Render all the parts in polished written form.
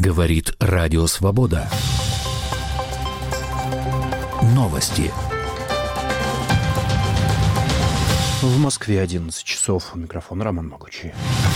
Говорит Радио Свобода. Новости. В Москве 11 часов. Микрофон Роман Могучий.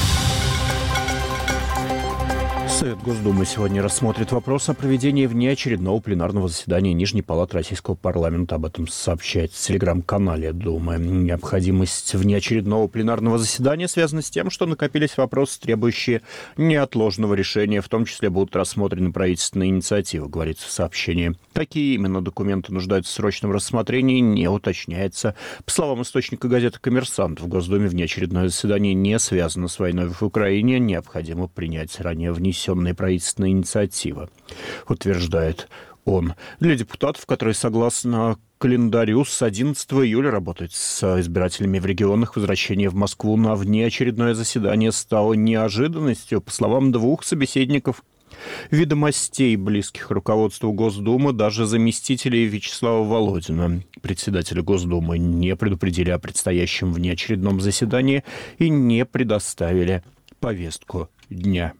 Совет Госдумы сегодня рассмотрит вопрос о проведении внеочередного пленарного заседания Нижней палаты Российского парламента. Об этом сообщает в телеграм-канале Думы. Необходимость внеочередного пленарного заседания связана с тем, что накопились вопросы, требующие неотложного решения. В том числе будут рассмотрены правительственные инициативы, говорится в сообщении. Какие именно документы нуждаются в срочном рассмотрении, не уточняется. По словам источника газеты «Коммерсант», в Госдуме внеочередное заседание не связано с войной в Украине. Необходимо принять ранее внесенные правительственные инициативы, утверждает он. Для депутатов, которые согласно календарю с 11 июля работают с избирателями в регионах, возвращение в Москву на внеочередное заседание стало неожиданностью. По словам двух собеседников «Ведомостей», близких руководству Госдумы, даже заместителей Вячеслава Володина, председателя Госдумы, не предупредили о предстоящем внеочередном заседании и не предоставили повестку дня.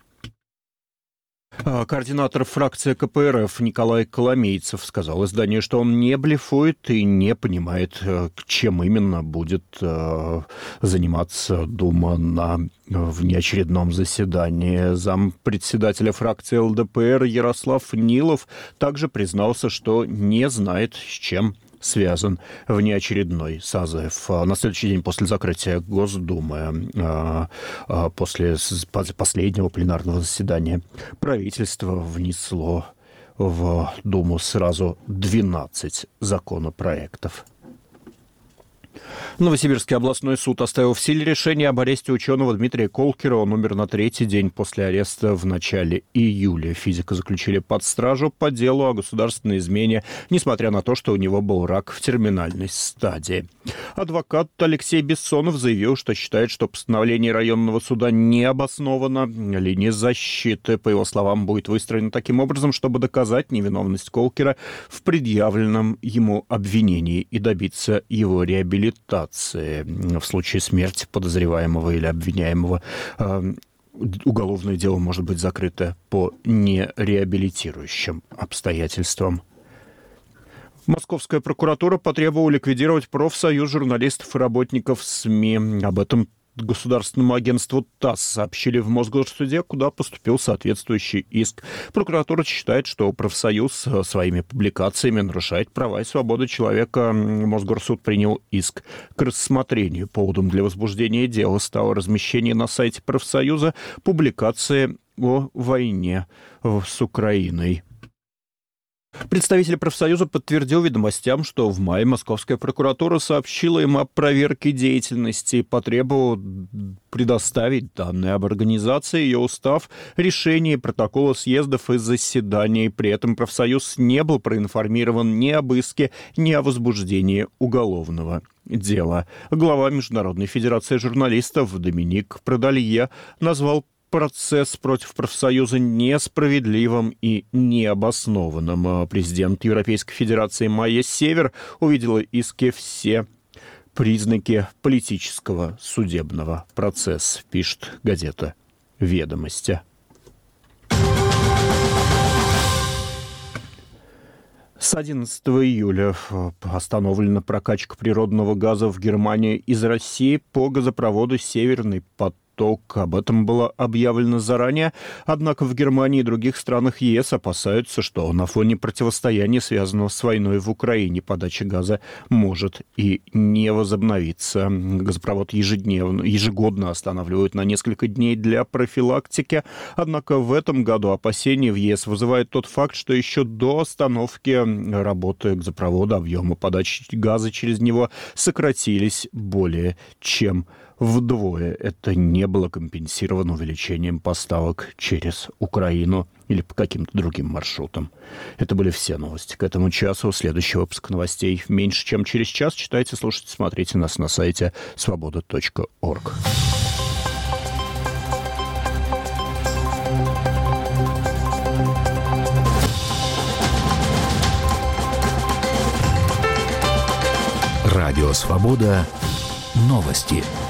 Координатор фракции КПРФ Николай Коломейцев сказал изданию, что он не блефует и не понимает, чем именно будет заниматься Дума на внеочередном заседании. Зампредседателя фракции ЛДПР Ярослав Нилов также признался, что не знает, с чем связан внеочередной созыв. На следующий день после закрытия Госдумы, после последнего пленарного заседания, правительство внесло в Думу сразу 12 законопроектов. Новосибирский областной суд оставил в силе решение об аресте ученого Дмитрия Колкера. Он умер на третий день после ареста в начале июля. Физика заключили под стражу по делу о государственной измене, несмотря на то, что у него был рак в терминальной стадии. Адвокат Алексей Бессонов заявил, что считает, что постановление районного суда не обосновано. Линия защиты, по его словам, будет выстроена таким образом, чтобы доказать невиновность Колкера в предъявленном ему обвинении и добиться его реабилитации. В случае смерти подозреваемого или обвиняемого уголовное дело может быть закрыто по нереабилитирующим обстоятельствам. Московская прокуратура потребовала ликвидировать профсоюз журналистов и работников СМИ. Об этом государственному агентству ТАСС сообщили в Мосгорсуде, куда поступил соответствующий иск. Прокуратура считает, что профсоюз своими публикациями нарушает права и свободы человека. Мосгорсуд принял иск к рассмотрению. Поводом для возбуждения дела стало размещение на сайте профсоюза публикации о войне с Украиной. Представитель профсоюза подтвердил «Ведомостям», что в мае Московская прокуратура сообщила им о проверке деятельности и потребовала предоставить данные об организации, ее устав, решения, протоколы съездов и заседаний. При этом профсоюз не был проинформирован ни об иске, ни о возбуждении уголовного дела. Глава Международной федерации журналистов Доминик Продолье назвал процесс против профсоюза несправедливым и необоснованным. Президент Европейской Федерации Майя Север увидела иски все признаки политического судебного процесса, пишет газета «Ведомости». С 11 июля остановлена прокачка природного газа в Германии из России по газопроводу «Северный поток». Об этом было объявлено заранее, однако в Германии и других странах ЕС опасаются, что на фоне противостояния, связанного с войной в Украине, подача газа может и не возобновиться. Газопровод ежегодно останавливают на несколько дней для профилактики, однако в этом году опасения в ЕС вызывает тот факт, что еще до остановки работы газопровода объемы подачи газа через него сократились более чем вдвое. Это не было компенсировано увеличением поставок через Украину или по каким-то другим маршрутам. Это были все новости к этому часу. Следующий выпуск новостей меньше, чем через час. Читайте, слушайте, смотрите нас на сайте svoboda.org. Радио «Свобода». Новости.